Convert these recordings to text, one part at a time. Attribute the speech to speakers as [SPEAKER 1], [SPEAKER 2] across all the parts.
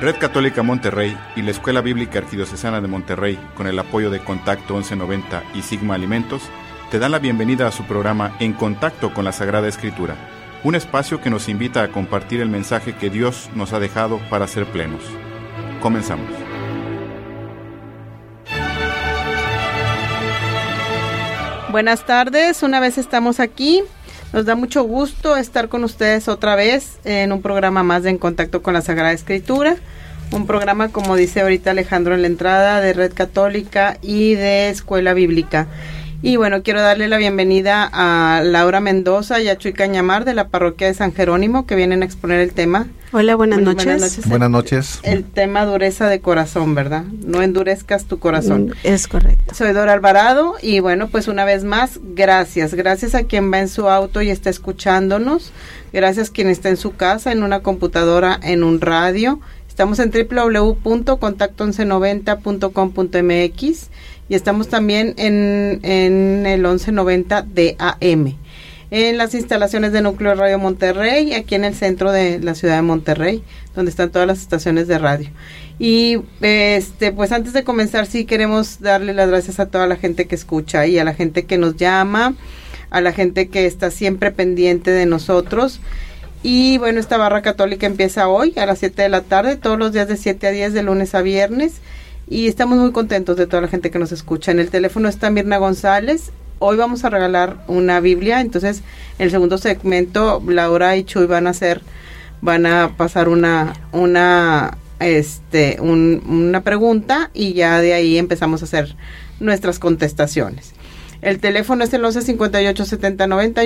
[SPEAKER 1] Red Católica Monterrey y la Escuela Bíblica Arquidiocesana de Monterrey, con el apoyo de Contacto 1190 y Sigma Alimentos, te dan la bienvenida a su programa En Contacto con la Sagrada Escritura, un espacio que nos invita a compartir el mensaje que Dios nos ha dejado para ser plenos. Comenzamos.
[SPEAKER 2] Buenas tardes, una vez estamos aquí. Nos da mucho gusto estar con ustedes otra vez en un programa más de En Contacto con la Sagrada Escritura. Un programa, como dice ahorita Alejandro en la entrada, de Red Católica y de Escuela Bíblica. Y bueno, quiero darle la bienvenida a Laura Mendoza y a Chuy Cañamar de la parroquia de San Jerónimo, que vienen a exponer el tema.
[SPEAKER 3] Hola, buenas noches.
[SPEAKER 4] Buenas noches.
[SPEAKER 2] El tema dureza de corazón, ¿verdad? No endurezcas tu corazón.
[SPEAKER 3] Es correcto.
[SPEAKER 2] Soy Dora Alvarado y bueno, pues una vez más, gracias. Gracias a quien va en su auto y está escuchándonos. Gracias a quien está en su casa, en una computadora, en un radio. Estamos en www.contacto1190.com.mx y estamos también en el 1190 de AM. En las instalaciones de Núcleo Radio Monterrey, aquí en el centro de la ciudad de Monterrey, donde están todas las estaciones de radio. Y pues antes de comenzar, sí queremos darle las gracias a toda la gente que escucha y a la gente que nos llama, a la gente que está siempre pendiente de nosotros. Y bueno, esta barra católica empieza hoy a las 7 de la tarde, todos los días de 7 a 10, de lunes a viernes. Y estamos muy contentos de toda la gente que nos escucha. En el teléfono está Mirna González. Hoy vamos a regalar una Biblia, entonces en el segundo segmento Laura y Chuy van a pasar una pregunta y ya de ahí empezamos a hacer nuestras contestaciones. El teléfono es el 1158-7090 y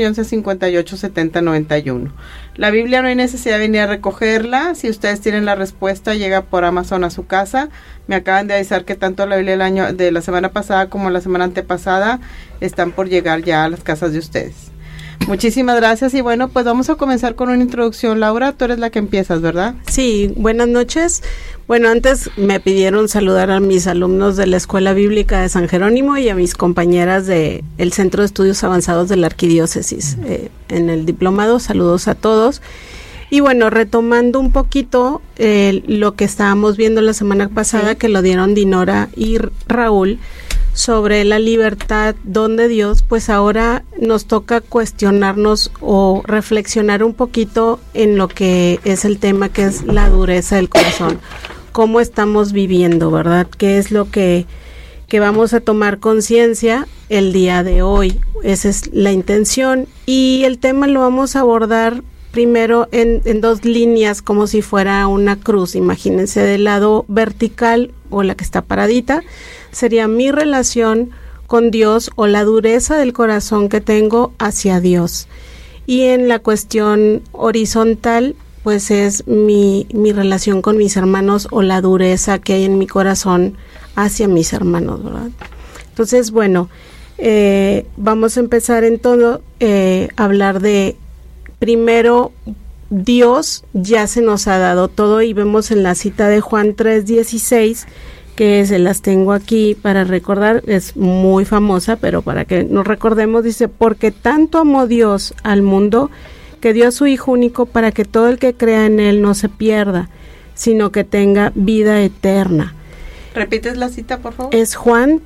[SPEAKER 2] 1158-7091. La Biblia no hay necesidad de venir a recogerla. Si ustedes tienen la respuesta, llega por Amazon a su casa. Me acaban de avisar que tanto la Biblia del año de la semana pasada como la semana antepasada están por llegar ya a las casas de ustedes. Muchísimas gracias y bueno, pues vamos a comenzar con una introducción. Laura, tú eres la que empiezas, ¿verdad?
[SPEAKER 3] Sí, buenas noches. Bueno, antes me pidieron saludar a mis alumnos de la Escuela Bíblica de San Jerónimo y a mis compañeras del Centro de Estudios Avanzados de la Arquidiócesis en el diplomado. Saludos a todos. Y bueno, retomando un poquito lo que estábamos viendo la semana pasada, que lo dieron Dinora y Raúl, sobre la libertad, don de Dios, pues ahora nos toca cuestionarnos o reflexionar un poquito en lo que es el tema, que es la dureza del corazón. ¿Cómo estamos viviendo, verdad? ¿Qué es lo que vamos a tomar conciencia el día de hoy? Esa es la intención. Y el tema lo vamos a abordar primero en dos líneas, como si fuera una cruz. Imagínense, del lado vertical o la que está paradita, sería mi relación con Dios o la dureza del corazón que tengo hacia Dios. Y en la cuestión horizontal, pues es mi relación con mis hermanos o la dureza que hay en mi corazón hacia mis hermanos, ¿verdad? Entonces, bueno, vamos a empezar en todo, hablar de, primero, Dios ya se nos ha dado todo, y vemos en la cita de Juan 3:16, que se las tengo aquí para recordar, es muy famosa, pero para que nos recordemos, dice: porque tanto amó Dios al mundo, que dio a su Hijo único, para que todo el que crea en Él no se pierda, sino que tenga vida eterna.
[SPEAKER 2] ¿Repites la cita, por favor?
[SPEAKER 3] Es Juan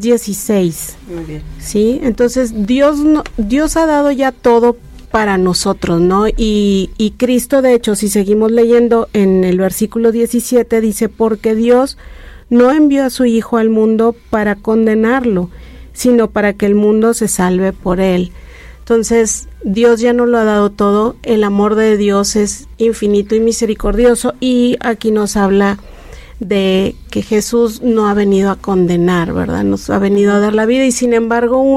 [SPEAKER 3] 3:16.
[SPEAKER 2] Muy bien.
[SPEAKER 3] ¿Sí? Entonces, Dios ha dado ya todo para nosotros, ¿no? Y Cristo, de hecho, si seguimos leyendo en el versículo 17, dice: porque Dios no envió a su Hijo al mundo para condenarlo, sino para que el mundo se salve por él. Entonces, Dios ya nos lo ha dado todo. El amor de Dios es infinito y misericordioso, y aquí nos habla de que Jesús no ha venido a condenar, ¿verdad? Nos ha venido a dar la vida, y sin embargo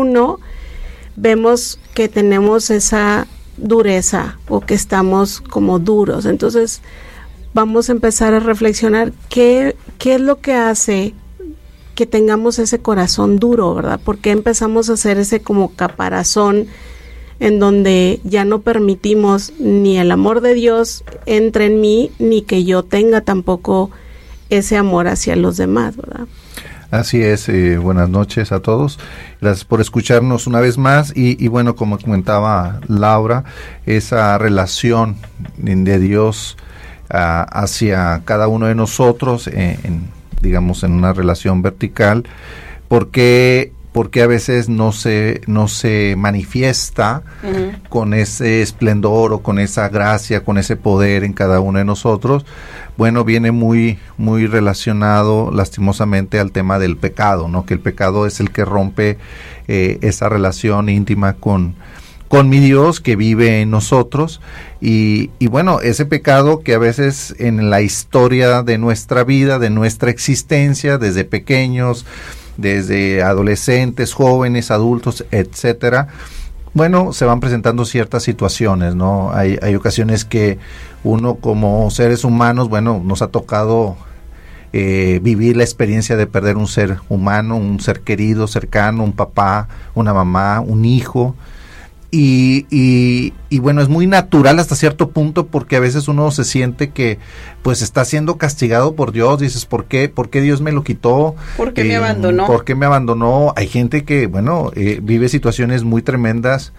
[SPEAKER 3] vemos que tenemos esa dureza, o que estamos como duros. Entonces, vamos a empezar a reflexionar qué es lo que hace que tengamos ese corazón duro, ¿verdad? Porque empezamos a hacer ese como caparazón en donde ya no permitimos ni el amor de Dios entre en mí, ni que yo tenga tampoco ese amor hacia los demás, ¿verdad?
[SPEAKER 4] Así es, buenas noches a todos. Gracias por escucharnos una vez más y bueno, como comentaba Laura, esa relación de Dios hacia cada uno de nosotros, digamos en una relación vertical, porque a veces no se manifiesta con ese esplendor o con esa gracia, con ese poder en cada uno de nosotros. Bueno, viene muy relacionado lastimosamente al tema del pecado, ¿no? Que el pecado es el que rompe esa relación íntima con mi Dios que vive en nosotros, y bueno, ese pecado que a veces en la historia de nuestra vida, de nuestra existencia, desde pequeños, desde adolescentes, jóvenes, adultos, etcétera, bueno, se van presentando ciertas situaciones, ¿no? Hay ocasiones que uno como seres humanos, bueno, nos ha tocado vivir la experiencia de perder un ser humano, un ser querido, cercano, un papá, una mamá, un hijo. Y bueno, es muy natural hasta cierto punto, porque a veces uno se siente que pues está siendo castigado por Dios. Dices, ¿por qué Dios me lo quitó?
[SPEAKER 2] ¿Por qué me abandonó?
[SPEAKER 4] ¿Por qué me abandonó? Hay gente que, bueno, vive situaciones muy tremendas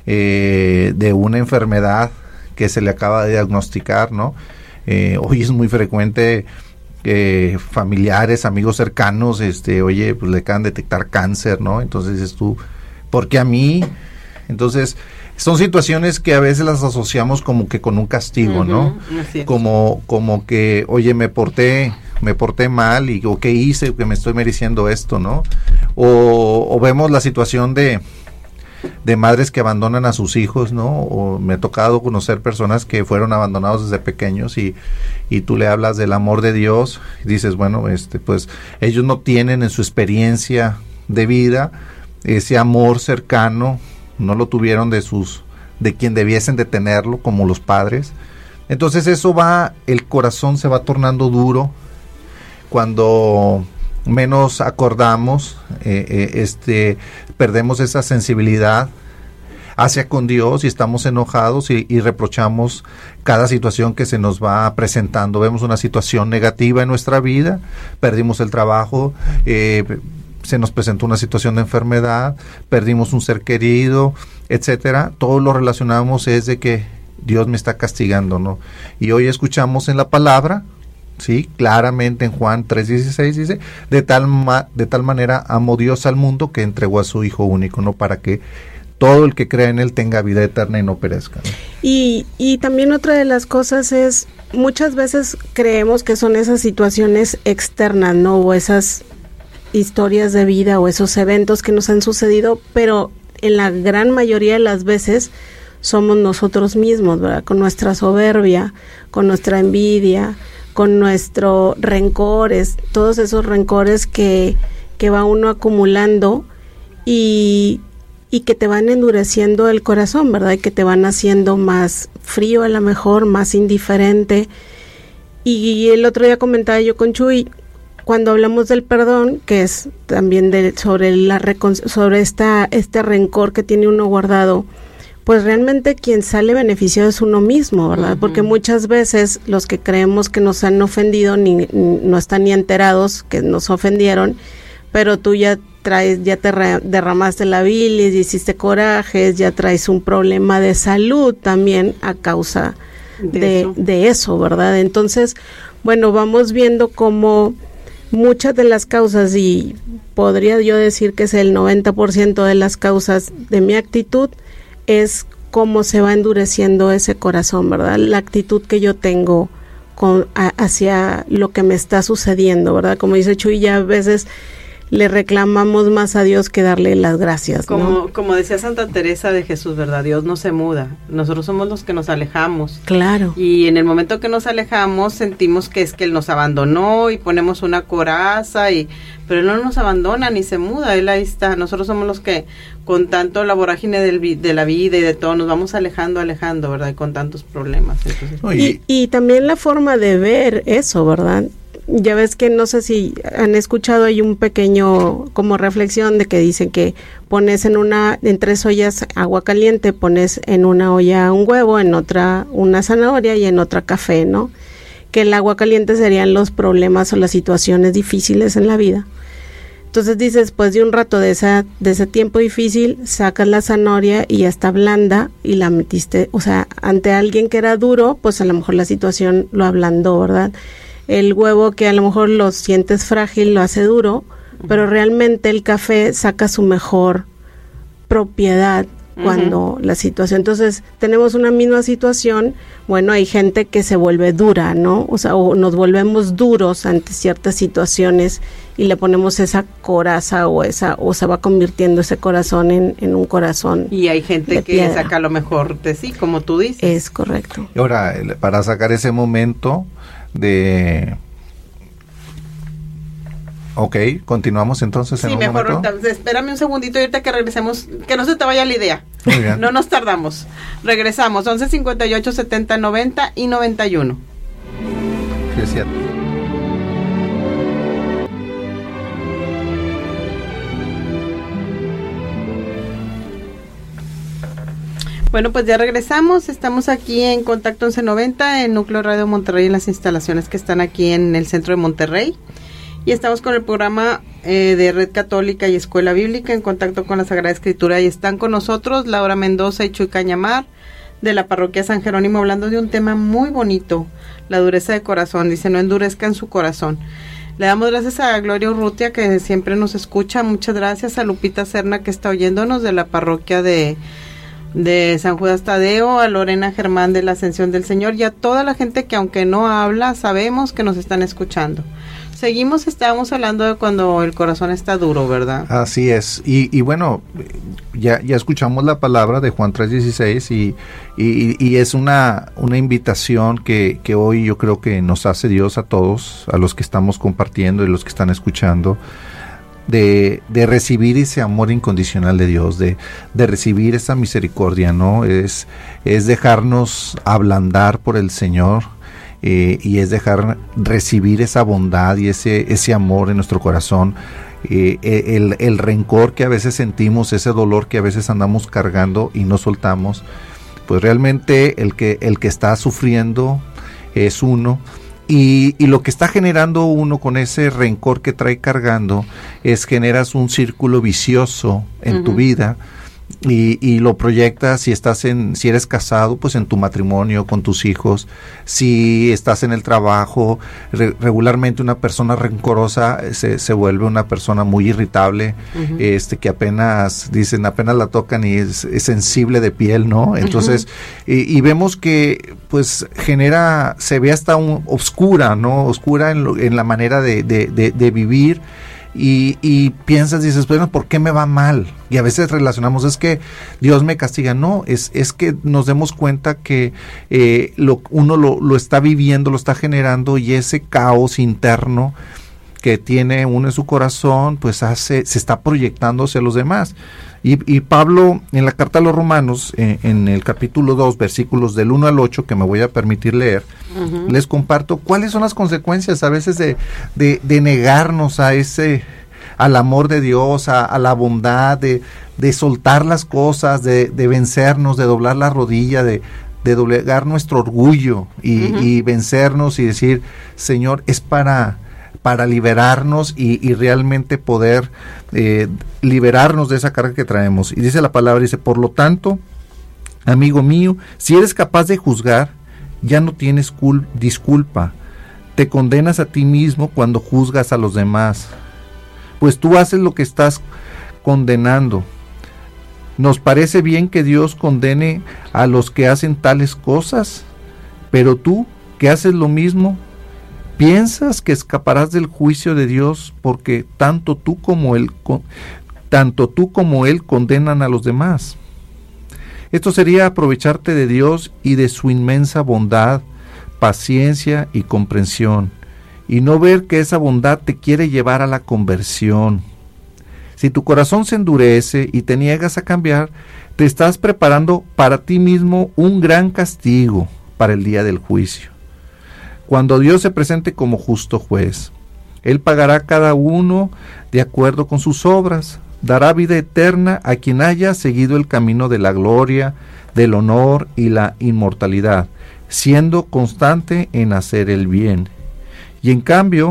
[SPEAKER 4] de una enfermedad que se le acaba de diagnosticar, ¿no? Hoy es muy frecuente familiares, amigos cercanos, oye, pues le acaban de detectar cáncer, ¿no? Entonces dices tú, ¿por qué a mí? Entonces, son situaciones que a veces las asociamos como que con un castigo, ¿no? Como que, oye, me porté mal, y o qué hice, que me estoy mereciendo esto, ¿no? O vemos la situación de madres que abandonan a sus hijos, ¿no? O me ha tocado conocer personas que fueron abandonados desde pequeños, y tú le hablas del amor de Dios y dices, bueno, pues ellos no tienen en su experiencia de vida ese amor cercano, no lo tuvieron de quien debiesen de tenerlo, como los padres. Entonces el corazón se va tornando duro cuando menos acordamos, perdemos esa sensibilidad hacia con Dios, y estamos enojados y reprochamos cada situación que se nos va presentando. Vemos una situación negativa en nuestra vida, perdimos el trabajo, se nos presentó una situación de enfermedad, perdimos un ser querido, etcétera. Todo lo relacionamos es de que Dios me está castigando, ¿no? Y hoy escuchamos en la palabra, sí, claramente en Juan 3:16 dice, de tal manera amó Dios al mundo que entregó a su Hijo único, ¿no? Para que todo el que crea en él tenga vida eterna y no perezca, ¿no?
[SPEAKER 3] Y también otra de las cosas es, muchas veces creemos que son esas situaciones externas, ¿no? O esas historias de vida o esos eventos que nos han sucedido, pero en la gran mayoría de las veces somos nosotros mismos, ¿verdad? Con nuestra soberbia, con nuestra envidia, con nuestros rencores, todos esos rencores que va uno acumulando y que te van endureciendo el corazón, ¿verdad? Y que te van haciendo más frío, a lo mejor, más indiferente. Y el otro día comentaba yo con Chuy, cuando hablamos del perdón, que es también sobre este rencor que tiene uno guardado, pues realmente quien sale beneficiado es uno mismo, ¿verdad? Porque muchas veces los que creemos que nos han ofendido no están ni enterados que nos ofendieron, pero tú ya te derramaste la bilis, hiciste corajes, ya traes un problema de salud también a causa de eso, ¿verdad? Entonces, bueno, vamos viendo cómo muchas de las causas, y podría yo decir que es el 90% de las causas de mi actitud, es cómo se va endureciendo ese corazón, ¿verdad? La actitud que yo tengo hacia lo que me está sucediendo, ¿verdad? Como dice Chuy, ya a veces le reclamamos más a Dios que darle las gracias, ¿no?
[SPEAKER 2] Como decía Santa Teresa de Jesús, ¿verdad? Dios no se muda, nosotros somos los que nos alejamos.
[SPEAKER 3] Claro.
[SPEAKER 2] Y en el momento que nos alejamos sentimos que es que Él nos abandonó y ponemos una coraza, pero Él no nos abandona ni se muda, Él ahí está. Nosotros somos los que con tanto la vorágine de la vida y de todo nos vamos alejando, ¿verdad? Y con tantos problemas. Entonces,
[SPEAKER 3] y también la forma de ver eso, ¿verdad? Ya ves que no sé si han escuchado, hay un pequeño como reflexión de que dicen que pones en 3 ollas agua caliente, pones en una olla un huevo, en otra una zanahoria y en otra café, ¿no? Que el agua caliente serían los problemas o las situaciones difíciles en la vida. Entonces dices, después de un rato de ese tiempo difícil, sacas la zanahoria y ya está blanda y la metiste, o sea, ante alguien que era duro, pues a lo mejor la situación lo ablandó, ¿verdad? El huevo que a lo mejor lo sientes frágil, lo hace duro, pero realmente el café saca su mejor propiedad cuando la situación, entonces tenemos una misma situación, bueno, hay gente que se vuelve dura, ¿no? O sea, o nos volvemos duros ante ciertas situaciones y le ponemos esa coraza o se va convirtiendo ese corazón en un corazón.
[SPEAKER 2] Y hay gente que
[SPEAKER 3] piedra.
[SPEAKER 2] saca lo mejor de sí, como tú dices.
[SPEAKER 3] Es correcto.
[SPEAKER 4] Y ahora, para sacar ese momento de... Ok, continuamos entonces
[SPEAKER 2] Sí,
[SPEAKER 4] en un
[SPEAKER 2] mejor,
[SPEAKER 4] momento.
[SPEAKER 2] espérame un segundito y ahorita que regresemos, que no se te vaya la idea.
[SPEAKER 4] Muy bien.
[SPEAKER 2] No nos tardamos. Regresamos, 11 58 70 90 y 91.
[SPEAKER 4] Sí, es cierto.
[SPEAKER 2] Bueno, pues ya regresamos. Estamos aquí en Contacto 1190, en Núcleo Radio Monterrey, en las instalaciones que están aquí en el centro de Monterrey. Y estamos con el programa de Red Católica y Escuela Bíblica en contacto con la Sagrada Escritura. Y están con nosotros Laura Mendoza y Chuy Cañamar, de la parroquia San Jerónimo, hablando de un tema muy bonito, la dureza de corazón. Dice, no endurezcan su corazón. Le damos gracias a Gloria Urrutia, que siempre nos escucha. Muchas gracias a Lupita Serna, que está oyéndonos, de la parroquia de San Judas Tadeo, a Lorena Germán de la Ascensión del Señor, y a toda la gente que, aunque no habla, sabemos que nos están escuchando. Seguimos, estábamos hablando de cuando el corazón está duro, ¿verdad?
[SPEAKER 4] Así es, y bueno, ya escuchamos la palabra de Juan 3:16 y es una invitación que hoy yo creo que nos hace Dios a todos, a los que estamos compartiendo y los que están escuchando, de recibir ese amor incondicional de Dios, de recibir esa misericordia, ¿no? Es dejarnos ablandar por el Señor. Y es recibir esa bondad y ese amor en nuestro corazón, el rencor que a veces sentimos, ese dolor que a veces andamos cargando y no soltamos, pues realmente el que está sufriendo es uno, y lo que está generando uno con ese rencor que trae cargando generas un círculo vicioso en tu vida. Y lo proyectas si eres casado, pues en tu matrimonio, con tus hijos. Si estás en el trabajo, regularmente una persona rencorosa se vuelve una persona muy irritable, que apenas la tocan y es sensible de piel, ¿no? Entonces, y vemos que pues se ve hasta oscura, ¿no? Oscura en la manera de vivir. Y piensas, dices, bueno, ¿por qué me va mal? Y a veces relacionamos, es que Dios me castiga. No, es que nos demos cuenta que uno lo está viviendo, lo está generando, y ese caos interno que tiene uno en su corazón, pues se está proyectando hacia los demás. Y Pablo, en la carta a los Romanos, en el capítulo 2, versículos del 1 al 8, que me voy a permitir leer, les comparto cuáles son las consecuencias a veces de negarnos al amor de Dios, a la bondad, de soltar las cosas, de vencernos, de doblar la rodilla, de doblegar nuestro orgullo y vencernos y decir, Señor, es para liberarnos y realmente poder liberarnos de esa carga que traemos. Y dice la palabra, dice, por lo tanto, amigo mío, si eres capaz de juzgar, ya no tienes disculpa. Te condenas a ti mismo cuando juzgas a los demás, pues tú haces lo que estás condenando. Nos parece bien que Dios condene a los que hacen tales cosas, pero tú, que haces lo mismo, ¿piensas que escaparás del juicio de Dios porque tanto tú como Él condenan a los demás? Esto sería aprovecharte de Dios y de su inmensa bondad, paciencia y comprensión, y no ver que esa bondad te quiere llevar a la conversión. Si tu corazón se endurece y te niegas a cambiar, te estás preparando para ti mismo un gran castigo para el día del juicio, cuando Dios se presente como justo juez. Él pagará a cada uno de acuerdo con sus obras, dará vida eterna a quien haya seguido el camino de la gloria, del honor y la inmortalidad, siendo constante en hacer el bien. Y en cambio,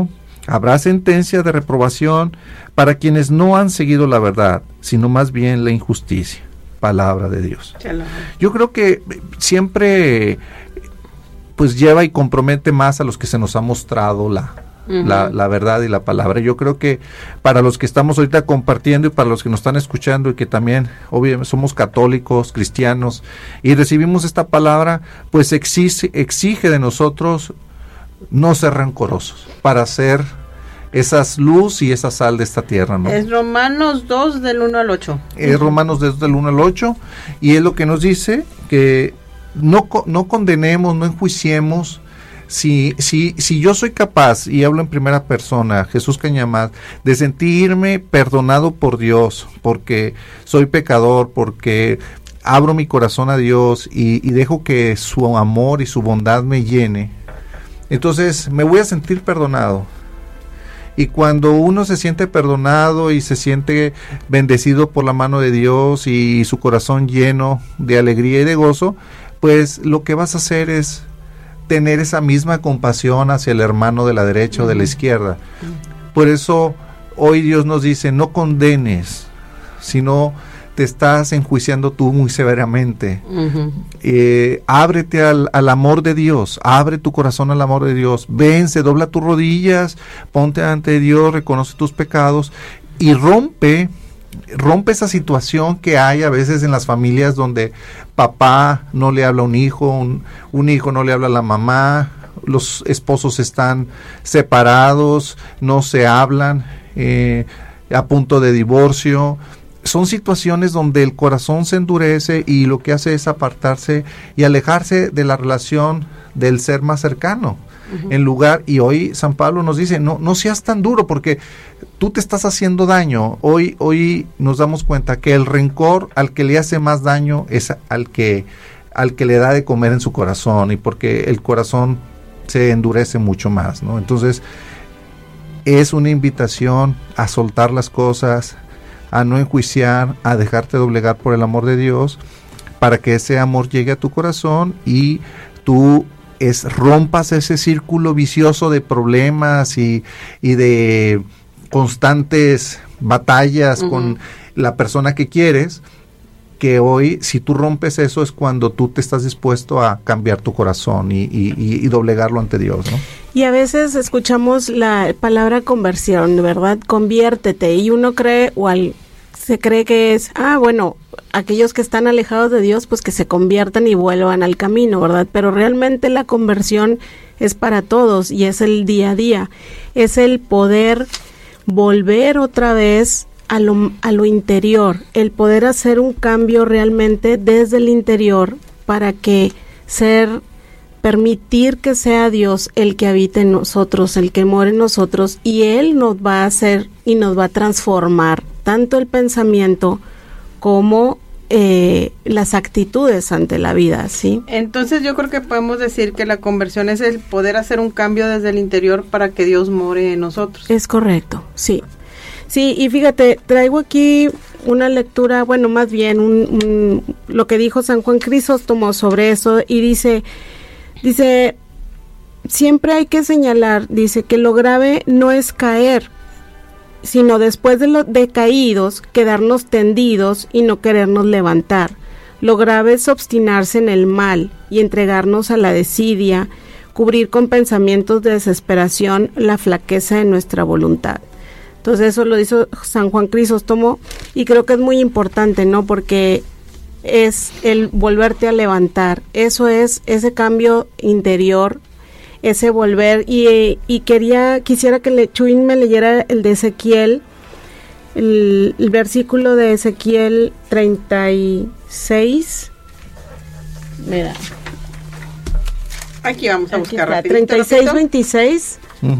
[SPEAKER 4] Habrá sentencia de reprobación para quienes no han seguido la verdad, sino más bien la injusticia. Palabra de Dios. Yo creo que siempre pues lleva y compromete más a los que se nos ha mostrado la verdad y la palabra. Yo creo que para los que estamos ahorita compartiendo y para los que nos están escuchando y que también obviamente somos católicos, cristianos y recibimos esta palabra, pues exige de nosotros no ser rencorosos para ser esas luz y esa sal de esta tierra, ¿no?
[SPEAKER 2] Es Romanos 2 del 1 al 8.
[SPEAKER 4] Es Romanos 2 del 1 al 8 y es lo que nos dice que no condenemos, no enjuiciemos. Si yo soy capaz, y hablo en primera persona, Jesús Cañamás, de sentirme perdonado por Dios, porque soy pecador, porque abro mi corazón a Dios y dejo que su amor y su bondad me llene, entonces me voy a sentir perdonado. Y cuando uno se siente perdonado y se siente bendecido por la mano de Dios y su corazón lleno de alegría y de gozo, pues lo que vas a hacer es tener esa misma compasión hacia el hermano de la derecha o de la izquierda. Por eso hoy Dios nos dice, no condenes, sino te estás enjuiciando tú muy severamente. Ábrete al amor de Dios, abre tu corazón al amor de Dios, vence, dobla tus rodillas, ponte ante Dios, reconoce tus pecados y rompe esa situación que hay a veces en las familias donde papá no le habla a un hijo, un hijo no le habla a la mamá, los esposos están separados, no se hablan, a punto de divorcio. Son situaciones donde el corazón se endurece y lo que hace es apartarse y alejarse de la relación del ser más cercano. Y hoy San Pablo nos dice, no seas tan duro porque tú te estás haciendo daño. Hoy nos damos cuenta que el rencor al que le hace más daño es al que le da de comer en su corazón, y porque el corazón se endurece mucho más, ¿no? Entonces es una invitación a soltar las cosas, a no enjuiciar, a dejarte doblegar por el amor de Dios, para que ese amor llegue a tu corazón y tú rompas ese círculo vicioso de problemas y de constantes batallas con la persona que quieres, que hoy, si tú rompes eso, es cuando tú te estás dispuesto a cambiar tu corazón y doblegarlo ante Dios, ¿no?
[SPEAKER 3] Y a veces escuchamos la palabra conversión, ¿verdad? Conviértete, y uno cree, se cree que es, bueno, aquellos que están alejados de Dios, pues que se conviertan y vuelvan al camino, ¿verdad? Pero realmente la conversión es para todos y es el día a día, es el poder volver otra vez a lo interior, el poder hacer un cambio realmente desde el interior para que permitir que sea Dios el que habite en nosotros, el que more en nosotros, y Él nos va a hacer y nos va a transformar tanto el pensamiento como las actitudes ante la vida, ¿sí?
[SPEAKER 2] Entonces yo creo que podemos decir que la conversión es el poder hacer un cambio desde el interior para que Dios more en nosotros.
[SPEAKER 3] Es correcto, sí. Sí, y fíjate, traigo aquí una lectura, bueno, más bien lo que dijo San Juan Crisóstomo sobre eso, y dice, siempre hay que señalar, dice, que lo grave no es caer, sino después de los decaídos, quedarnos tendidos y no querernos levantar. Lo grave es obstinarse en el mal y entregarnos a la desidia, cubrir con pensamientos de desesperación la flaqueza de nuestra voluntad. Entonces eso lo hizo San Juan Crisóstomo, y creo que es muy importante, ¿no? Porque es el volverte a levantar, eso es ese cambio interior, ese volver, y quisiera que Chuín me leyera el de Ezequiel, el versículo de Ezequiel 36. Mira.
[SPEAKER 2] Aquí vamos a buscar
[SPEAKER 3] rapidito. 36-26.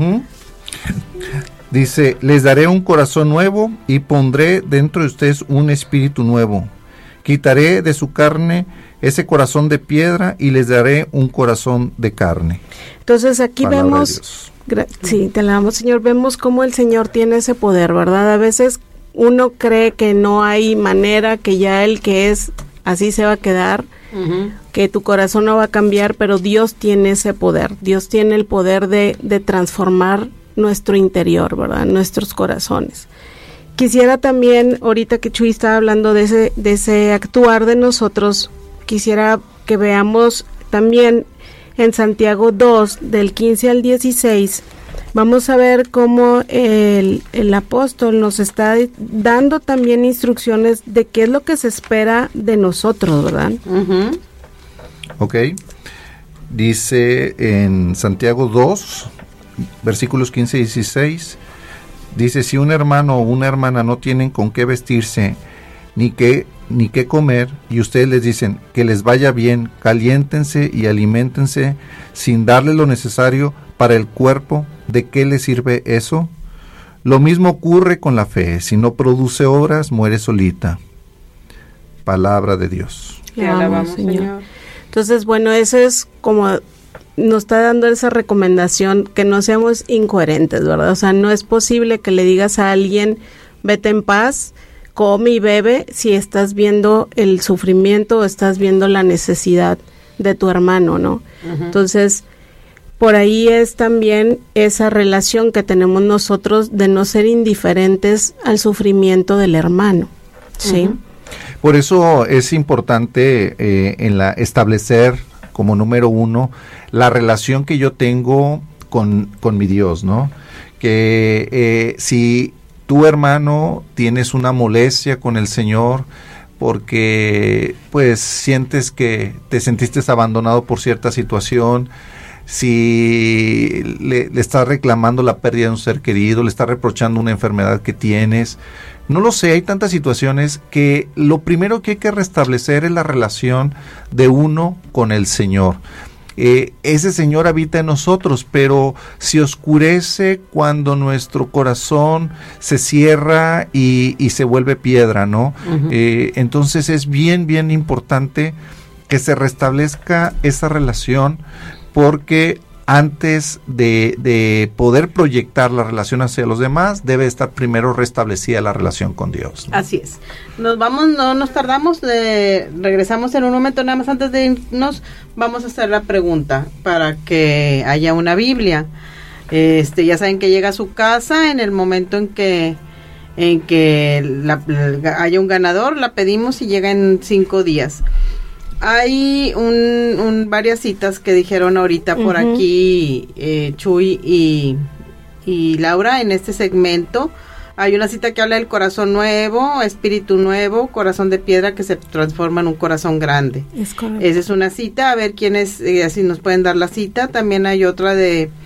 [SPEAKER 4] Dice, les daré un corazón nuevo y pondré dentro de ustedes un espíritu nuevo. Quitaré de su carne ese corazón de piedra y les daré un corazón de carne.
[SPEAKER 3] Entonces aquí vemos, sí, te alabamos, Señor, vemos cómo el Señor tiene ese poder, ¿verdad? A veces uno cree que no hay manera, que ya el que es así se va a quedar, que tu corazón no va a cambiar, pero Dios tiene ese poder. Dios tiene el poder de transformar nuestro interior, ¿verdad? Nuestros corazones. Quisiera también, ahorita que Chuy estaba hablando de ese actuar de nosotros, quisiera que veamos también en Santiago 2, del 15 al 16, vamos a ver cómo el apóstol nos está dando también instrucciones de qué es lo que se espera de nosotros, ¿verdad?
[SPEAKER 2] Uh-huh.
[SPEAKER 4] Ok. Dice en Santiago 2, versículos 15 y 16, dice, si un hermano o una hermana no tienen con qué vestirse, ni qué comer, y ustedes les dicen que les vaya bien, caliéntense y aliméntense sin darle lo necesario para el cuerpo, ¿de qué les sirve eso? Lo mismo ocurre con la fe, si no produce obras, muere solita. Palabra de Dios.
[SPEAKER 2] Te alabamos, Señor.
[SPEAKER 3] Entonces, bueno, eso es como nos está dando esa recomendación, que no seamos incoherentes, ¿verdad? O sea, no es posible que le digas a alguien, vete en paz, come y bebe, si estás viendo el sufrimiento o estás viendo la necesidad de tu hermano, ¿no? Uh-huh. Entonces, por ahí es también esa relación que tenemos nosotros de no ser indiferentes al sufrimiento del hermano, ¿sí?
[SPEAKER 4] Uh-huh. Por eso es importante establecer como número uno la relación que yo tengo con mi Dios, ¿no? Que si tu hermano tienes una molestia con el Señor porque pues sientes que te sentiste abandonado por cierta situación, si le estás reclamando la pérdida de un ser querido, le estás reprochando una enfermedad que tienes, no lo sé, hay tantas situaciones que lo primero que hay que restablecer es la relación de uno con el Señor. Ese Señor habita en nosotros, pero se oscurece cuando nuestro corazón se cierra y se vuelve piedra, ¿no? Uh-huh. Entonces es bien importante que se restablezca esa relación, porque antes de poder proyectar la relación hacia los demás, debe estar primero restablecida la relación con Dios, ¿no?
[SPEAKER 2] Así es. Nos vamos, no nos tardamos, regresamos en un momento, nada más antes de irnos, vamos a hacer la pregunta para que haya una Biblia. Ya saben que llega a su casa en el momento en que haya un ganador, la pedimos y llega en 5 días. Hay varias citas que dijeron ahorita por uh-huh. aquí Chuy y Laura en este segmento. Hay una cita que habla del corazón nuevo, espíritu nuevo, corazón de piedra que se transforma en un corazón grande. Es correcto. Esa es una cita, a ver quiénes así nos pueden dar la cita. También hay otra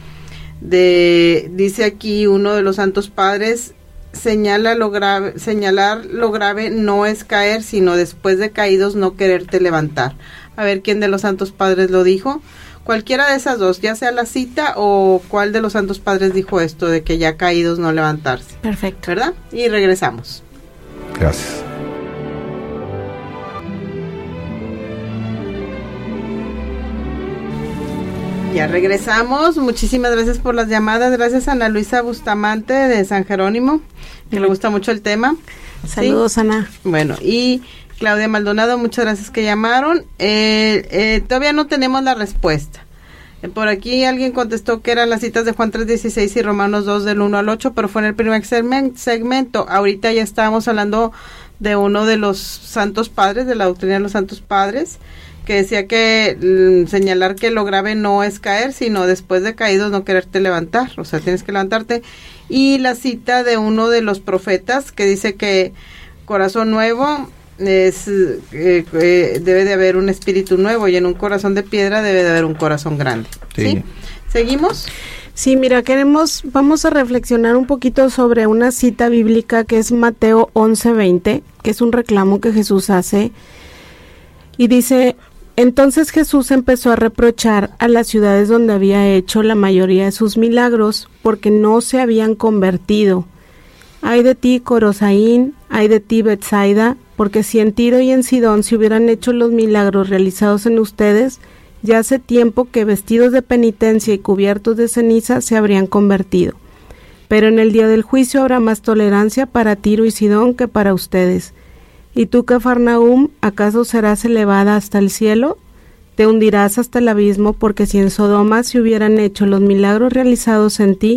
[SPEAKER 2] dice aquí uno de los santos padres, señalar lo grave no es caer, sino después de caídos no quererte levantar. A ver quién de los santos padres lo dijo. Cualquiera de esas dos, ya sea la cita o cuál de los santos padres dijo esto de que ya caídos no levantarse.
[SPEAKER 3] Perfecto.
[SPEAKER 2] ¿Verdad? Y regresamos.
[SPEAKER 4] Gracias.
[SPEAKER 2] Ya regresamos, muchísimas gracias por las llamadas, gracias a Ana Luisa Bustamante de San Jerónimo, que le gusta mucho el tema.
[SPEAKER 3] Saludos, ¿sí? Ana.
[SPEAKER 2] Bueno, y Claudia Maldonado, muchas gracias que llamaron. Todavía no tenemos la respuesta. Por aquí alguien contestó que eran las citas de Juan 3:16 y Romanos 2 del 1 al 8, pero fue en el primer segmento. Ahorita ya estábamos hablando de uno de los santos padres, de la doctrina de los santos padres, que decía que señalar que lo grave no es caer, sino después de caídos no quererte levantar, o sea, tienes que levantarte. Y la cita de uno de los profetas que dice que corazón nuevo debe de haber un espíritu nuevo, y en un corazón de piedra debe de haber un corazón grande. ¿Sí? ¿Seguimos?
[SPEAKER 3] Sí, mira, vamos a reflexionar un poquito sobre una cita bíblica que es Mateo 11:20, que es un reclamo que Jesús hace, y dice: entonces Jesús empezó a reprochar a las ciudades donde había hecho la mayoría de sus milagros, porque no se habían convertido. Ay de ti, Corosaín, ay de ti, Betsaida, porque si en Tiro y en Sidón se hubieran hecho los milagros realizados en ustedes, ya hace tiempo que vestidos de penitencia y cubiertos de ceniza se habrían convertido. Pero en el día del juicio habrá más tolerancia para Tiro y Sidón que para ustedes. ¿Y tú, Cafarnaúm, acaso serás elevada hasta el cielo? Te hundirás hasta el abismo, porque si en Sodoma se hubieran hecho los milagros realizados en ti,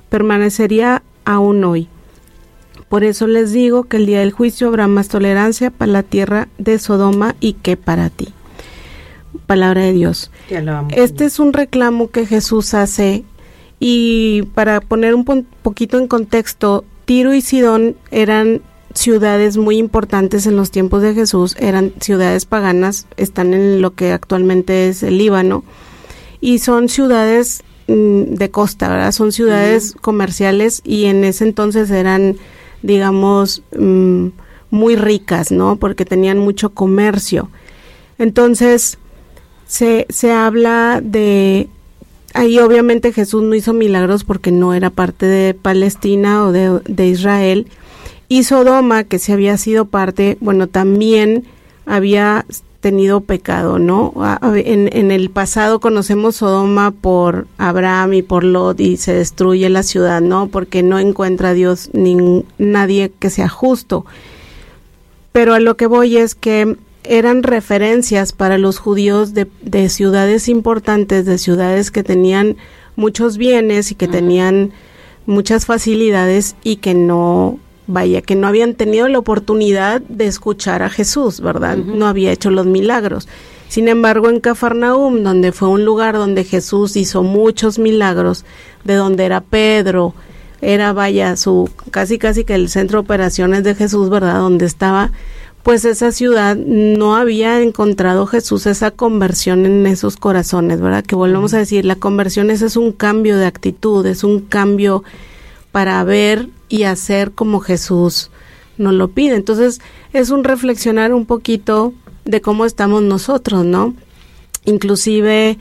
[SPEAKER 3] permanecería aún hoy. Por eso les digo que el día del juicio habrá más tolerancia para la tierra de Sodoma y que para ti. Palabra de Dios. Este es un reclamo que Jesús hace, y para poner un poquito en contexto, Tiro y Sidón eran ciudades muy importantes en los tiempos de Jesús, eran ciudades paganas, están en lo que actualmente es el Líbano, y son ciudades de costa, ¿verdad? Son ciudades comerciales, y en ese entonces eran, digamos, muy ricas, ¿no? Porque tenían mucho comercio. Entonces, se habla de... Ahí obviamente Jesús no hizo milagros porque no era parte de Palestina o de Israel. Y Sodoma, que sí había sido parte, bueno, también había tenido pecado, ¿no? En el pasado conocemos Sodoma por Abraham y por Lot, y se destruye la ciudad, ¿no? Porque no encuentra a Dios ni nadie que sea justo. Pero a lo que voy es que eran referencias para los judíos de ciudades importantes, de ciudades que tenían muchos bienes y que tenían muchas facilidades, y que no habían tenido la oportunidad de escuchar a Jesús, ¿verdad? No había hecho los milagros. Sin embargo, en Cafarnaúm, donde fue un lugar donde Jesús hizo muchos milagros, de donde era Pedro, era casi que el centro de operaciones de Jesús, ¿verdad? Donde estaba, pues esa ciudad no había encontrado Jesús esa conversión en esos corazones, ¿verdad? Que volvemos a decir, la conversión es un cambio de actitud, es un cambio para ver y hacer como Jesús nos lo pide. Entonces, es un reflexionar un poquito de cómo estamos nosotros, ¿no? Inclusive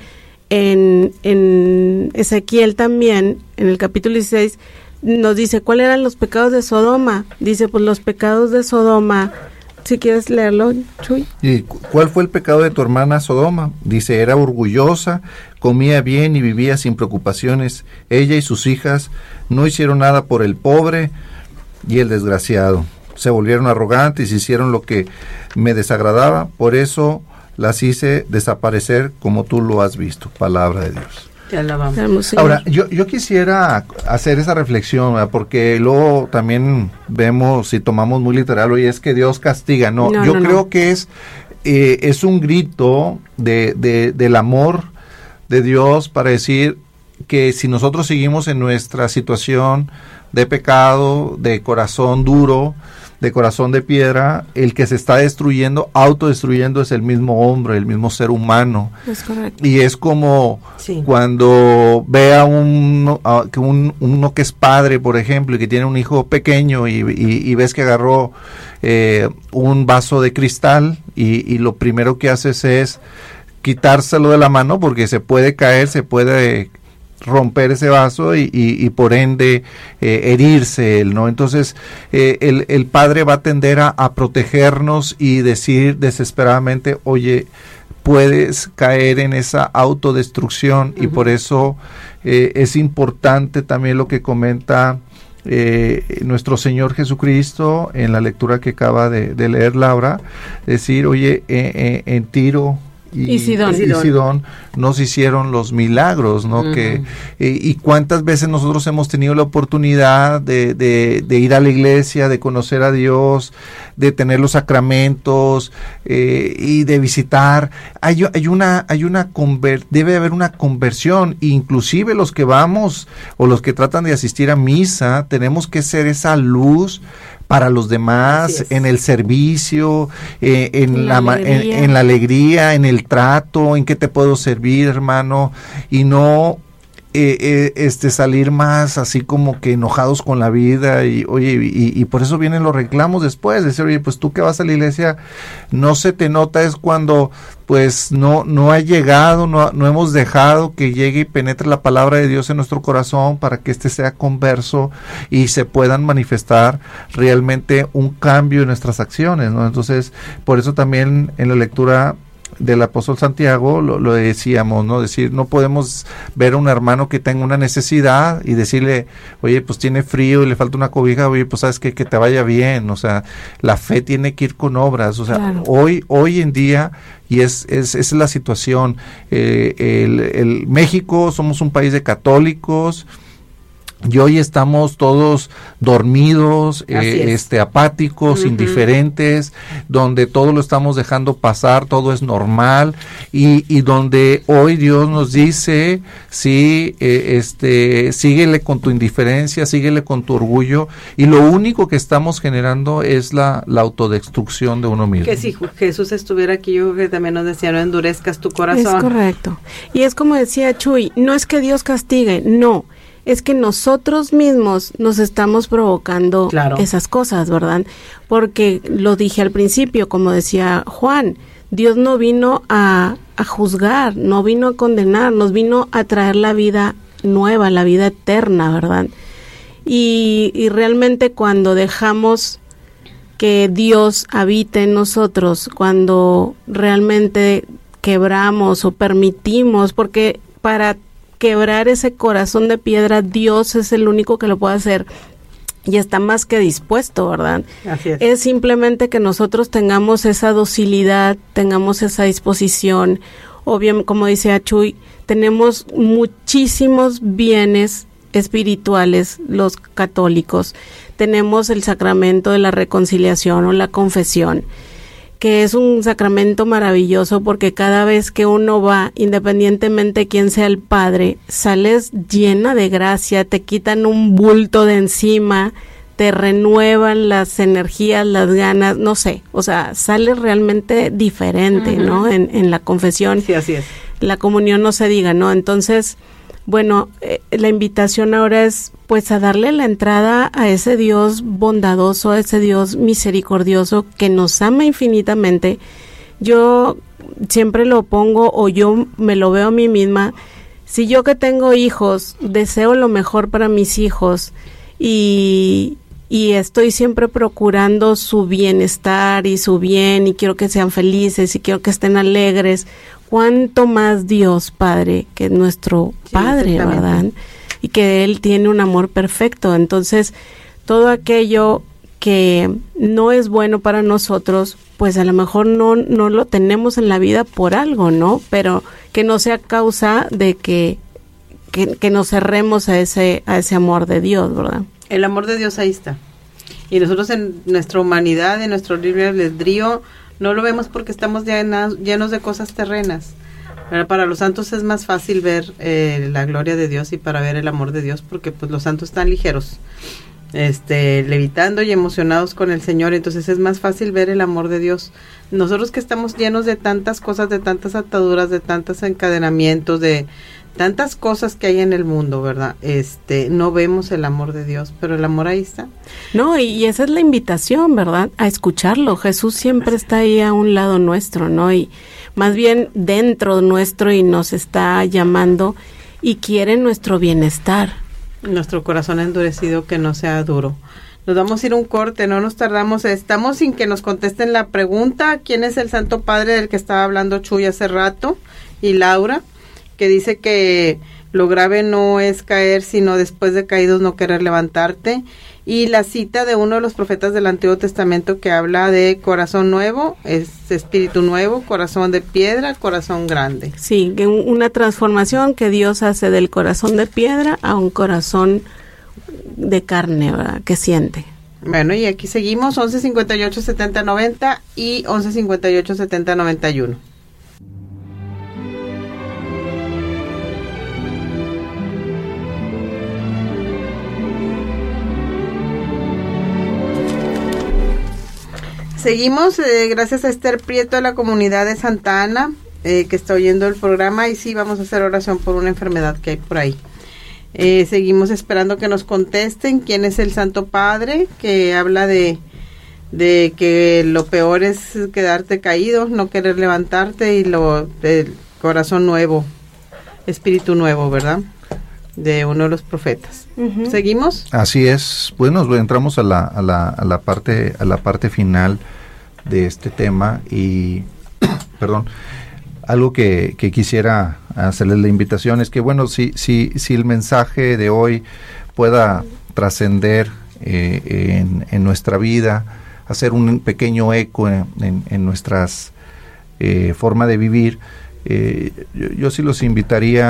[SPEAKER 3] en Ezequiel también, en el capítulo 16, nos dice, ¿cuáles eran los pecados de Sodoma? Dice, pues los pecados de Sodoma... Si quieres leerlo, Chuy.
[SPEAKER 4] ¿Y cuál fue el pecado de tu hermana Sodoma? Dice, era orgullosa, comía bien y vivía sin preocupaciones. Ella y sus hijas no hicieron nada por el pobre y el desgraciado. Se volvieron arrogantes y hicieron lo que me desagradaba. Por eso las hice desaparecer, como tú lo has visto. Palabra de Dios.
[SPEAKER 2] Te alabamos.
[SPEAKER 4] Ahora, yo quisiera hacer esa reflexión, ¿verdad? Porque luego también vemos, si tomamos muy literal, oye, es que Dios castiga. No, creo que es un grito del amor de Dios para decir que si nosotros seguimos en nuestra situación de pecado, de corazón duro, de corazón de piedra, el que se está destruyendo, autodestruyendo, es el mismo hombre, el mismo ser humano.
[SPEAKER 3] Es correcto.
[SPEAKER 4] Y es como cuando ve a uno que es padre, por ejemplo, y que tiene un hijo pequeño, y ves que agarró un vaso de cristal, y lo primero que haces es quitárselo de la mano, porque se puede caer, se puede romper ese vaso y por ende herirse él, ¿no? Entonces el padre va a tender a protegernos y decir desesperadamente, oye, puedes caer en esa autodestrucción. Y por eso es importante también lo que comenta nuestro Señor Jesucristo en la lectura que acaba de leer Laura, decir, oye, en Tiro y Sidón nos hicieron los milagros, ¿no? Que y cuántas veces nosotros hemos tenido la oportunidad de ir a la iglesia, de conocer a Dios, de tener los sacramentos y de visitar. Debe haber una conversión, inclusive los que vamos o los que tratan de asistir a misa, tenemos que ser esa luz para los demás, en el servicio, en la alegría, en el trato, en qué te puedo servir, hermano, y no salir más así como que enojados con la vida. Y oye, y por eso vienen los reclamos después, decir, oye, pues tú que vas a la iglesia, no se te nota, es cuando pues no ha llegado, no hemos dejado que llegue y penetre la palabra de Dios en nuestro corazón para que sea converso y se puedan manifestar realmente un cambio en nuestras acciones, ¿no? Entonces, por eso también en la lectura del apóstol Santiago lo decíamos, ¿no? Decir, no podemos ver a un hermano que tenga una necesidad y decirle, oye, pues tiene frío y le falta una cobija, oye, pues sabes que te vaya bien. O sea, la fe tiene que ir con obras. O sea, claro. hoy en día, y es la situación, el México somos un país de católicos, Y hoy estamos todos dormidos, apáticos, indiferentes, donde todo lo estamos dejando pasar, todo es normal, y donde hoy Dios nos dice, sí, síguele con tu indiferencia, síguele con tu orgullo, y lo único que estamos generando es la autodestrucción de uno mismo.
[SPEAKER 2] Que si Jesús estuviera aquí, yo creo que también nos decía, no endurezcas tu corazón.
[SPEAKER 3] Es correcto. Y es como decía Chuy, no es que Dios castigue, no. Es que nosotros mismos nos estamos provocando esas cosas, ¿verdad? Porque lo dije al principio, como decía Juan, Dios no vino a juzgar, no vino a condenar, nos vino a traer la vida nueva, la vida eterna, ¿verdad? Y realmente cuando dejamos que Dios habite en nosotros, cuando realmente quebramos o permitimos, porque para quebrar ese corazón de piedra, Dios es el único que lo puede hacer y está más que dispuesto, ¿verdad?
[SPEAKER 2] Así es.
[SPEAKER 3] Es simplemente que nosotros tengamos esa docilidad, tengamos esa disposición. Obviamente, como dice Chuy, tenemos muchísimos bienes espirituales los católicos. Tenemos el sacramento de la reconciliación o la confesión, que es un sacramento maravilloso porque cada vez que uno va, independientemente de quién sea el padre, sales llena de gracia, te quitan un bulto de encima, te renuevan las energías, las ganas, no sé, o sea, sales realmente diferente, ¿no? En la confesión.
[SPEAKER 2] Sí, así es.
[SPEAKER 3] La comunión no se diga, ¿no? Entonces, bueno, la invitación ahora es pues a darle la entrada a ese Dios bondadoso, a ese Dios misericordioso que nos ama infinitamente. Yo siempre lo pongo, o yo me lo veo a mí misma, si yo que tengo hijos, deseo lo mejor para mis hijos y estoy siempre procurando su bienestar y su bien y quiero que sean felices y quiero que estén alegres, cuánto más Dios Padre, que es nuestro Padre, ¿verdad? Y que Él tiene un amor perfecto. Entonces, todo aquello que no es bueno para nosotros, pues a lo mejor no lo tenemos en la vida por algo, ¿no? Pero que no sea causa de que nos cerremos a ese amor de Dios, ¿verdad?
[SPEAKER 2] El amor de Dios ahí está. Y nosotros en nuestra humanidad, en nuestro libre albedrío, no lo vemos porque estamos llenos de cosas terrenas. Pero para los santos es más fácil ver la gloria de Dios y para ver el amor de Dios, porque pues los santos están ligeros, levitando y emocionados con el Señor, entonces es más fácil ver el amor de Dios. Nosotros que estamos llenos de tantas cosas, de tantas ataduras, de tantos encadenamientos, de tantas cosas que hay en el mundo, ¿verdad? No vemos el amor de Dios, pero el amor ahí está.
[SPEAKER 3] No, y esa es la invitación, ¿verdad? A escucharlo. Jesús siempre está ahí a un lado nuestro, ¿no? Y más bien dentro nuestro y nos está llamando y quiere nuestro bienestar.
[SPEAKER 2] Nuestro corazón endurecido que no sea duro. Nos vamos a ir un corte, no nos tardamos, estamos sin que nos contesten la pregunta, ¿quién es el Santo Padre del que estaba hablando Chuy hace rato? Y Laura, que dice que lo grave no es caer, sino después de caídos no querer levantarte. Y la cita de uno de los profetas del Antiguo Testamento que habla de corazón nuevo, es espíritu nuevo, corazón de piedra, corazón grande.
[SPEAKER 3] Sí, una transformación que Dios hace del corazón de piedra a un corazón de carne, ¿verdad? Que siente.
[SPEAKER 2] Bueno, y aquí seguimos, 1158-7090 y 1158-7091. Seguimos, gracias a Esther Prieto de la comunidad de Santa Ana, que está oyendo el programa, y sí, vamos a hacer oración por una enfermedad que hay por ahí. Seguimos esperando que nos contesten quién es el Santo Padre, que habla de que lo peor es quedarte caído, no querer levantarte, y el corazón nuevo, espíritu nuevo, ¿verdad? De uno de los profetas. Uh-huh. ¿Seguimos?
[SPEAKER 4] Así es. Bueno, entramos a la parte final de este tema y perdón, algo que quisiera hacerles la invitación es que, bueno, si el mensaje de hoy pueda trascender en nuestra vida, hacer un pequeño eco en nuestras forma de vivir, yo sí los invitaría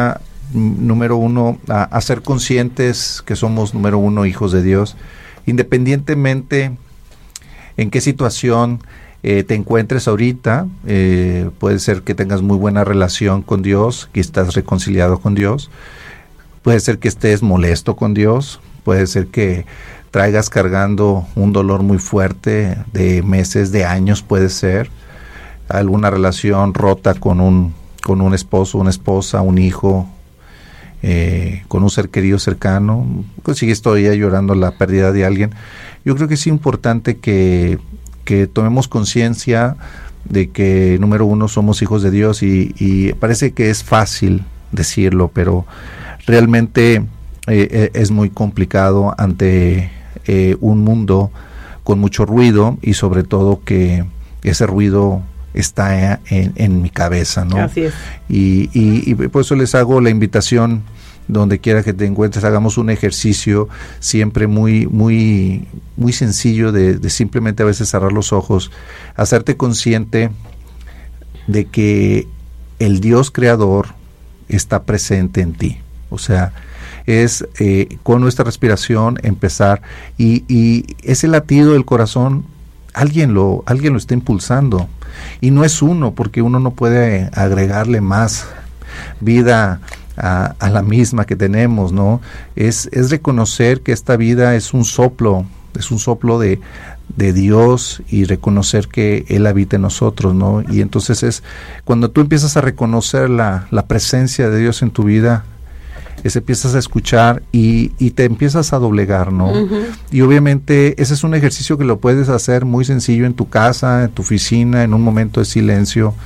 [SPEAKER 4] número uno, a ser conscientes que somos, número uno, hijos de Dios, independientemente en qué situación te encuentres ahorita. Puede ser que tengas muy buena relación con Dios, que estás reconciliado con Dios, puede ser que estés molesto con Dios, puede ser que traigas cargando un dolor muy fuerte de meses, de años, puede ser alguna relación rota con un esposo, una esposa, un hijo, con un ser querido cercano, pues sigues todavía llorando la pérdida de alguien. Yo creo que es importante que tomemos conciencia de que, número uno, somos hijos de Dios, y parece que es fácil decirlo, pero realmente es muy complicado ante un mundo con mucho ruido, y sobre todo que ese ruido está en mi cabeza, ¿no?
[SPEAKER 2] Así es.
[SPEAKER 4] Y por eso les hago la invitación, donde quiera que te encuentres, hagamos un ejercicio siempre muy muy muy sencillo de simplemente a veces cerrar los ojos, hacerte consciente de que el Dios creador está presente en ti. O sea, es con nuestra respiración empezar, y ese latido del corazón alguien lo está impulsando, y no es uno, porque uno no puede agregarle más vida a la misma que tenemos, ¿no? Es reconocer que esta vida es un soplo de Dios, y reconocer que Él habita en nosotros, ¿no? Y entonces es cuando tú empiezas a reconocer la presencia de Dios en tu vida, empiezas a escuchar y te empiezas a doblegar, ¿no? Uh-huh. Y obviamente ese es un ejercicio que lo puedes hacer muy sencillo en tu casa, en tu oficina, en un momento de silencio,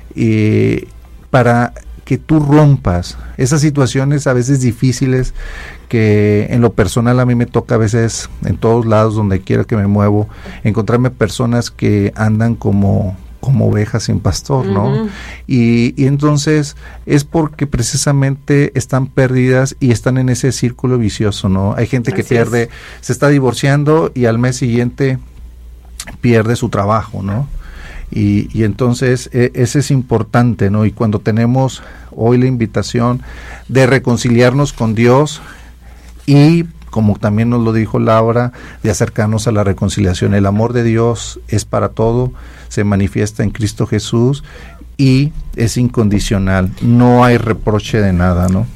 [SPEAKER 4] para que tú rompas esas situaciones a veces difíciles, que en lo personal a mí me toca a veces, en todos lados donde quiera que me muevo, encontrarme personas que andan como ovejas sin pastor, ¿no? Uh-huh. Y entonces es porque precisamente están perdidas y están en ese círculo vicioso, ¿no? Hay gente que pierde, se está divorciando y al mes siguiente pierde su trabajo, ¿no? Y entonces ese es importante, ¿no? Y cuando tenemos hoy la invitación de reconciliarnos con Dios, y como también nos lo dijo Laura, de acercarnos a la reconciliación. El amor de Dios es para todo, se manifiesta en Cristo Jesús y es incondicional, no hay reproche de nada, ¿no?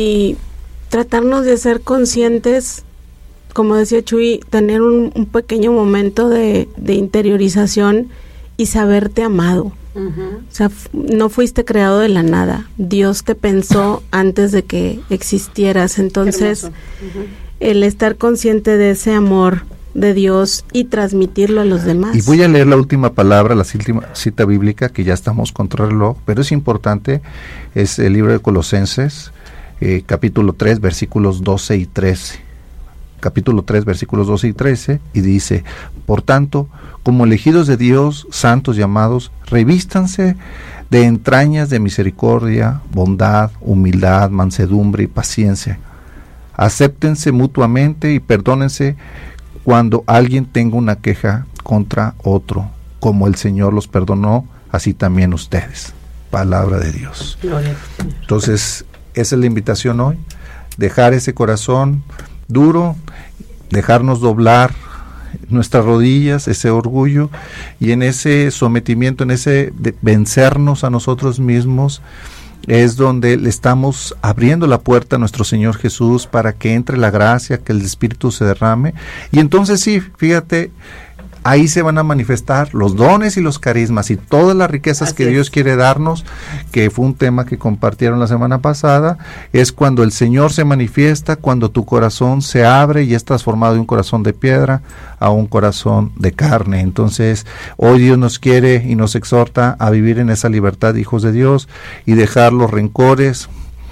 [SPEAKER 3] Y tratarnos de ser conscientes, como decía Chuy, tener un pequeño momento de interiorización y saberte amado. Uh-huh. O sea, no fuiste creado de la nada, Dios te pensó antes de que existieras, entonces uh-huh, el estar consciente de ese amor de Dios y transmitirlo a los demás.
[SPEAKER 4] Y voy a leer la última palabra, la última cita bíblica, que ya estamos contra el reloj, pero es importante, es el libro de Colosenses, capítulo 3, versículos 12 y 13. Capítulo 3, versículos 12 y 13, y dice: por tanto, como elegidos de Dios, santos y amados, revístanse de entrañas de misericordia, bondad, humildad, mansedumbre y paciencia. Acéptense mutuamente y perdónense cuando alguien tenga una queja contra otro. Como el Señor los perdonó, así también ustedes. Palabra de Dios. Entonces, esa es la invitación hoy, dejar ese corazón duro, dejarnos doblar nuestras rodillas, ese orgullo, y en ese sometimiento, en ese vencernos a nosotros mismos, es donde le estamos abriendo la puerta a nuestro Señor Jesús para que entre la gracia, que el Espíritu se derrame, y entonces sí, fíjate, ahí se van a manifestar los dones y los carismas y todas las riquezas que Dios quiere darnos, que fue un tema que compartieron la semana pasada. Es cuando el Señor se manifiesta, cuando tu corazón se abre y es transformado de un corazón de piedra a un corazón de carne. Entonces, hoy Dios nos quiere y nos exhorta a vivir en esa libertad, hijos de Dios, y dejar los rencores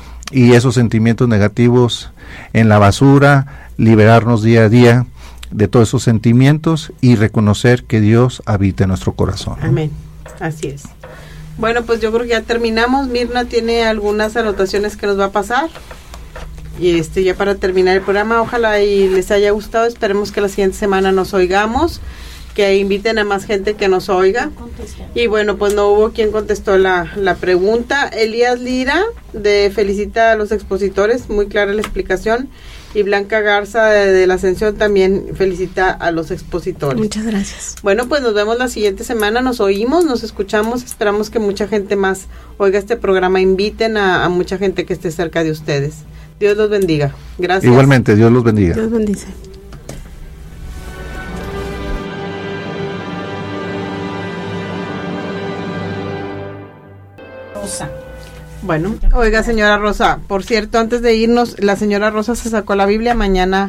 [SPEAKER 4] y esos sentimientos negativos en la basura, liberarnos día a día de todos esos sentimientos y reconocer que Dios habita en nuestro corazón.
[SPEAKER 2] Amén, así es. Bueno, pues yo creo que ya terminamos. Mirna tiene algunas anotaciones que nos va a pasar. Y ya para terminar el programa, ojalá y les haya gustado. Esperemos que la siguiente semana nos oigamos. que inviten a más gente que nos oiga. Y bueno, pues no hubo quien contestó la pregunta. Elías Lira felicita a los expositores, muy clara la explicación. Y Blanca Garza de la Ascensión también felicita a los expositores.
[SPEAKER 3] Muchas gracias.
[SPEAKER 2] Bueno, pues nos vemos la siguiente semana, nos oímos, nos escuchamos, esperamos que mucha gente más oiga este programa, inviten a mucha gente que esté cerca de ustedes. Dios los bendiga. Gracias.
[SPEAKER 4] Igualmente, Dios los bendiga.
[SPEAKER 3] Dios bendice.
[SPEAKER 2] Rosa. Bueno, oiga, señora Rosa, por cierto, antes de irnos, la señora Rosa se sacó la Biblia, mañana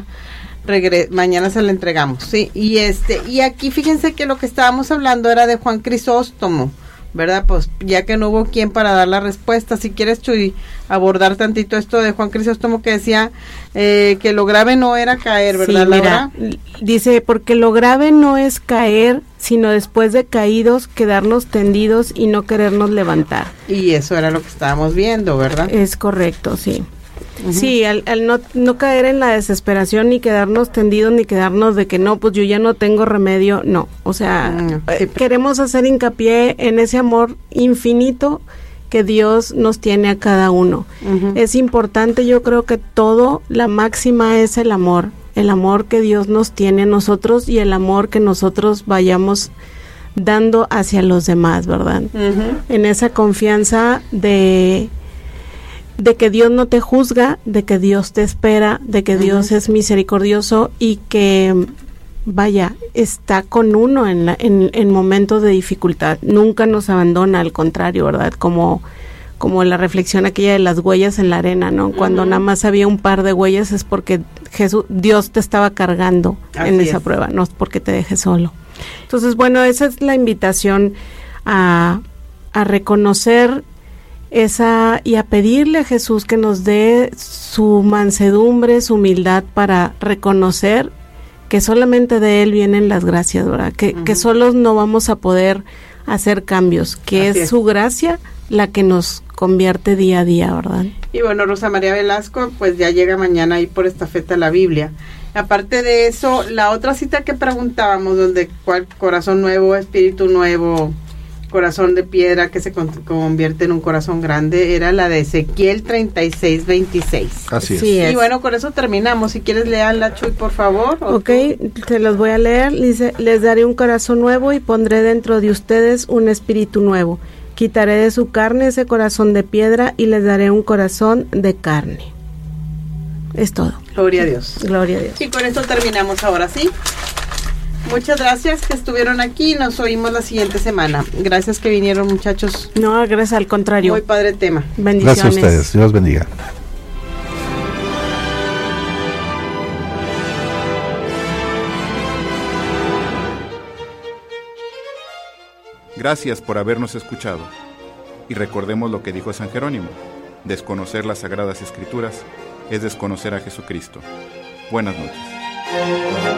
[SPEAKER 2] se la entregamos, sí, y aquí fíjense que lo que estábamos hablando era de Juan Crisóstomo, ¿verdad? Pues ya que no hubo quien para dar la respuesta, si quieres, Chuy, abordar tantito esto de Juan Crisóstomo que decía que lo grave no era caer, ¿verdad,
[SPEAKER 3] sí,
[SPEAKER 2] Laura?
[SPEAKER 3] Mira, dice, porque lo grave no es caer, sino después de caídos quedarnos tendidos y no querernos levantar.
[SPEAKER 2] Y eso era lo que estábamos viendo, ¿verdad?
[SPEAKER 3] Es correcto, sí.
[SPEAKER 2] Uh-huh.
[SPEAKER 3] Sí, al no caer en la desesperación, ni quedarnos tendidos, ni quedarnos de que no, pues yo ya no tengo remedio, no. O sea, queremos hacer hincapié en ese amor infinito que Dios nos tiene a cada uno. Uh-huh. Es importante, yo creo que todo, la máxima es el amor que Dios nos tiene a nosotros y el amor que nosotros vayamos dando hacia los demás, ¿verdad? Uh-huh. En esa confianza de que Dios no te juzga, de que Dios te espera, de que Dios es misericordioso y que, vaya, está con uno en momentos de dificultad. Nunca nos abandona, al contrario, ¿verdad? Como la reflexión aquella de las huellas en la arena, ¿no? Cuando nada más había un par de huellas es porque Dios te estaba cargando en esa prueba, no es porque te deje solo. Entonces, bueno, esa es la invitación a reconocer y a pedirle a Jesús que nos dé su mansedumbre, su humildad para reconocer que solamente de Él vienen las gracias, ¿verdad? Que solos no vamos a poder hacer cambios, que es su gracia la que nos convierte día a día, ¿verdad?
[SPEAKER 2] Y bueno, Rosa María Velasco, pues ya llega mañana ahí por Estafeta la Biblia. Aparte de eso, la otra cita que preguntábamos, donde cuál corazón nuevo, espíritu nuevo, corazón de piedra que se convierte en un corazón grande, era la de Ezequiel 36:26.
[SPEAKER 4] Así es.
[SPEAKER 3] Sí,
[SPEAKER 2] y bueno, con eso terminamos. Si quieres leerla, Chuy, por favor.
[SPEAKER 3] Ok, te los voy a leer. Dice, les daré un corazón nuevo y pondré dentro de ustedes un espíritu nuevo. Quitaré de su carne ese corazón de piedra y les daré un corazón de carne. Es todo.
[SPEAKER 2] Gloria a Dios.
[SPEAKER 3] Gloria a Dios.
[SPEAKER 2] Y con esto terminamos ahora, ¿sí? Muchas gracias que estuvieron aquí. Nos oímos la siguiente semana. Gracias que vinieron, muchachos.
[SPEAKER 3] No, gracias, al contrario.
[SPEAKER 2] Muy padre tema.
[SPEAKER 3] Bendiciones.
[SPEAKER 4] Gracias a ustedes. Dios bendiga.
[SPEAKER 1] Gracias por habernos escuchado. Y recordemos lo que dijo San Jerónimo: desconocer las Sagradas Escrituras es desconocer a Jesucristo. Buenas noches.